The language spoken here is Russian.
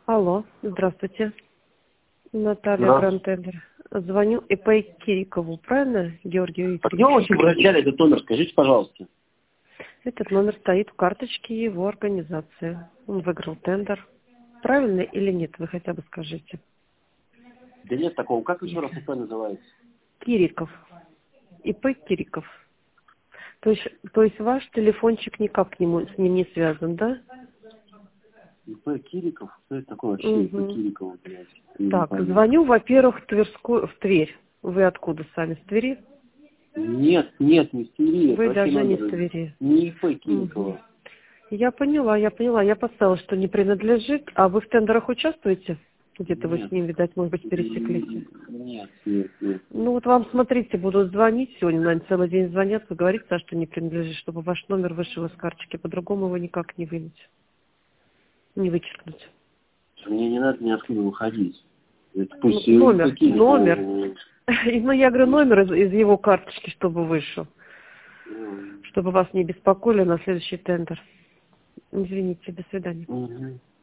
Алло, здравствуйте. Наталья Да. Грантендер. Звоню ИП Кирикову, правильно, Георгию А где вы Викторовичу? вообще взяли этот номер? Скажите, пожалуйста. Этот номер стоит в карточке его организации. Он выиграл тендер. Правильно или нет, вы хотя бы скажите. Да нет такого. Как еще раз ИП называется? Кириков. ИП Кириков. То есть ваш телефончик никак с ним не связан, да? ИП Кириков? Что это такое вообще ИП Угу. Кириков, блядь? Я не Так, пойму. звоню, во-первых, в Тверь. Вы откуда сами? С Твери? Нет, не в Твери. Это Вы вообще даже не с номер Твери. не ИП Угу. Кирикова. Я поняла. Я поставила, что не принадлежит. А вы в тендерах участвуете? Где-то вы с Нет. ним, видать, может быть, пересеклись. Нет. Ну вот вам, смотрите, будут звонить сегодня, наверное, целый день звонят, вы говорите, что не принадлежит, чтобы ваш номер вышел из карточки. По-другому его никак не вынуть, не вычеркнуть. Мне не надо ни откуда выходить. Это Ну, пусть номер. ИП Кирикова. Ну, я говорю, номер из его карточки, чтобы вышел. Чтобы вас не беспокоили на следующий тендер. Извините, до свидания. Угу.